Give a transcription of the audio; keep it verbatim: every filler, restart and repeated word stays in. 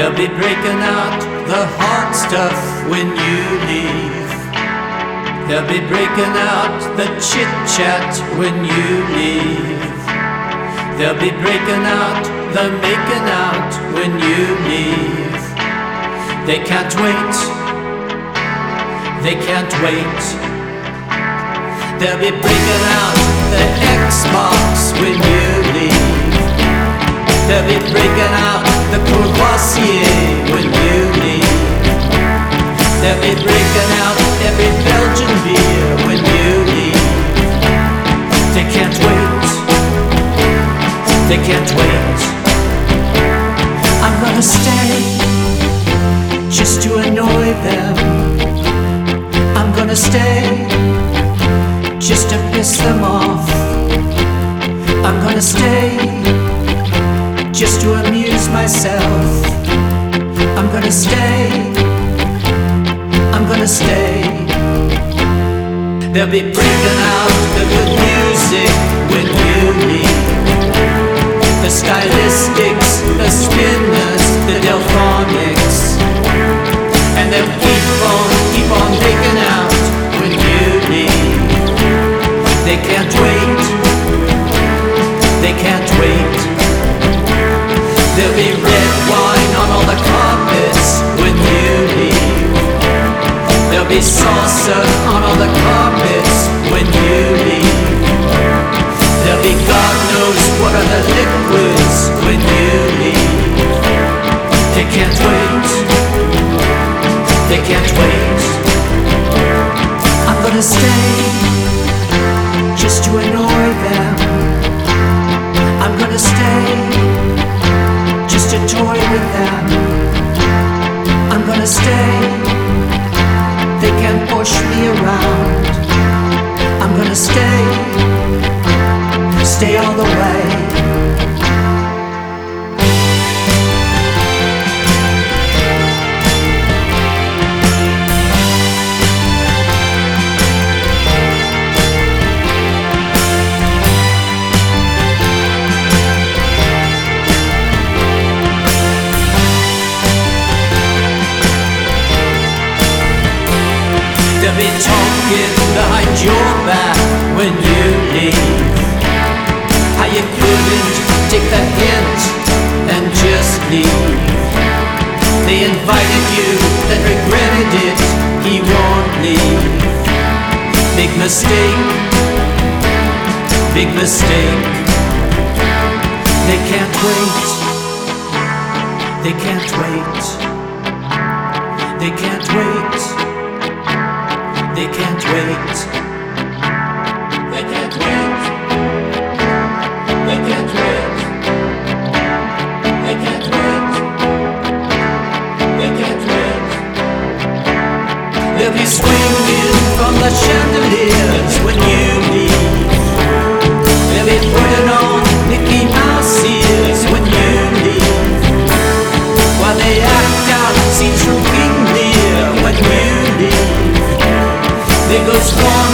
They'll be breaking out the hard stuff when you leave. They'll be breaking out the chit-chat when you leave. They'll be breaking out the making out when you leave. They can't wait. They can't wait. They'll be breaking out the Xbox when you leave. They'll be breaking out the Courvoisier when you leave. They'll be breaking out every Belgian beer when you leave. They can't wait. They can't wait. I'm gonna stay just to annoy them. I'm gonna stay just to piss them off. I'm gonna stay just to amuse myself. I'm gonna stay. I'm gonna stay. They'll be breaking out the good music when you leave. The stylistics, the spinners, the Delphonics. And they'll keep on, keep on breaking out when you leave. They can't wait. They can't wait. There'll be red wine on all the carpets when you leave. There'll be salsa on all the carpets when you leave. There'll be God knows what other liquids when you leave. They can't wait. They can't wait. I'm gonna stay just to annoy them. I'm gonna stay just to toy with them. I'm gonna stay. They can't push me around. I'm gonna stay. Stay all the way. They'll be talking behind your back when you leave. How you couldn't take the hint and just leave. They invited you, then regretted it. He won't leave. Big mistake. Big mistake. They can't wait. They can't wait. They can't wait. They can't wait. They can't wait. They can't wait. They can't wait. They can't wait. They'll be swinging from the chandeliers when you leave. They'll be putting on Mickey Mouse ears when you leave. While they act out scenes from King Lear when you leave. There goes one